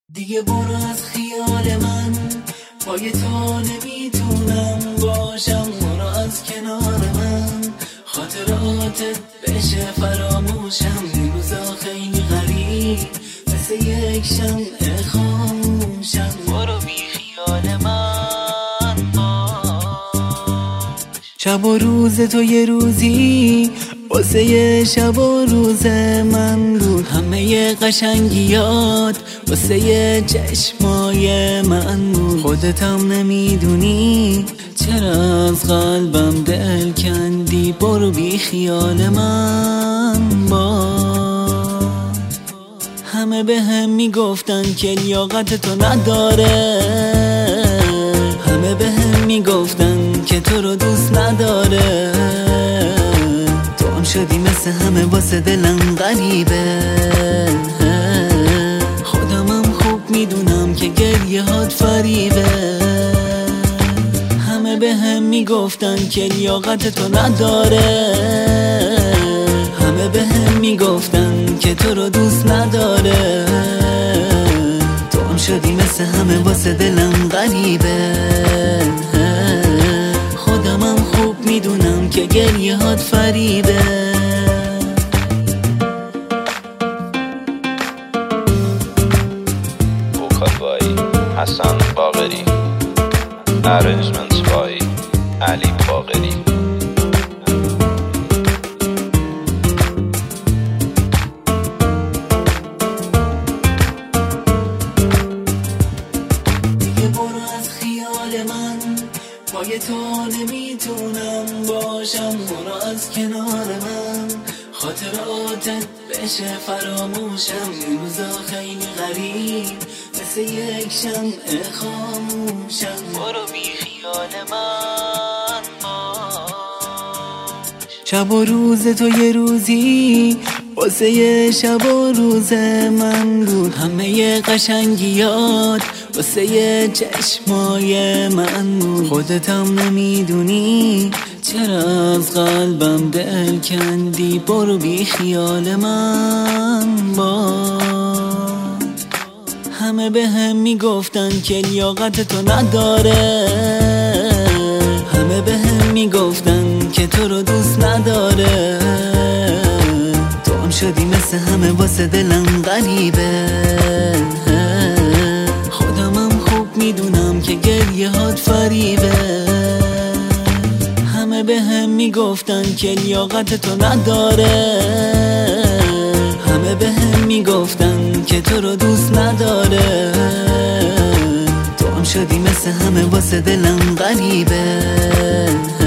دیگه برو از خیال من، پای تو نمیتونم باشم. برو از کنار من، خاطراتت بشه فراموشم. این روزا خیلی غریب مثل یک شمع خاموشم. برو بی خیال من باش. شب و روز تو یه روزی واسه شب و روز من بود. همه قشنگیات واسه چشمای من بود. خودتم نمیدونی چرا از قلبم دل کندی. برو بی خیال من باش. همه به هم میگفتن که لیاقت تو نداره، همه به هم میگفتن که تو رو دوست نداره. تو هم شدی مثل همه واسه دلم غریبه. خودمم خوب میدونم که گریه هات فریبه. همه به هم میگفتن که لیاقت تو نداره، همه به هم میگفتن که تو رو دوست نداره. تو هم شدی مثل همه واسه دلم غریبه. خودمم خوب میدونم که گریه هات فریبه. Vocal by Hassan Bagheri, arrangements by Ali Bagheri. پای تو نمیتونم باشم. برو از کنار من، خاطراتت بشه فراموشم. این روزا خیلی غریب مثل یک شمع خاموشم. برو بی خیال من باش. شب و روز تو یه روزی واسه شب و روز من بود. همه قشنگیات واسه چشمای من بود. خودتم نمیدونی چرا از قلبم دل کندی. برو بی خیال من باش. همه به هم میگفتن که لیاقت تو نداره، همه به هم میگفتن که تو رو دوست نداره. تو هم شدی مثل همه واسه دلم غریبه. خودمم خوب میدونم که گریه هات فریبه. همه به هم میگفتن که لیاقت تو نداره، همه به هم میگفتن که تو رو دوست نداره. تو هم شدی مثل همه واسه دلم غریبه.